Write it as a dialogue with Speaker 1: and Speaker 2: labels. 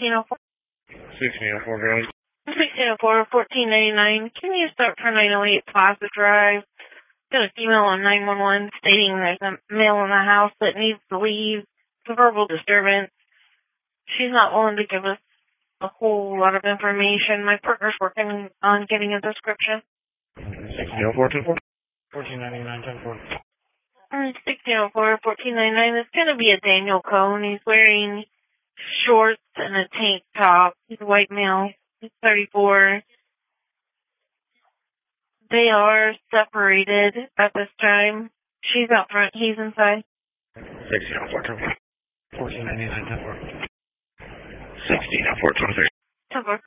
Speaker 1: 1604.
Speaker 2: 1604, girl.
Speaker 1: 1604, 1499. Can you start for 908 Plaza Drive? Got a female on 911 stating there's a male in the house that needs to leave. It's a verbal disturbance. She's not willing to give us a whole lot of information. My partner's working on getting a description.
Speaker 2: 1604, 1499, 10-4.
Speaker 1: 1604, 1499. It's going to be a Daniel Cohn. He's wearing shorts and a tank top. He's a white male. He's 34. They are separated at this time. She's out front. He's inside.
Speaker 2: 1604, 10-4. 1499, 10-4. 1604, 23.
Speaker 1: 10-4.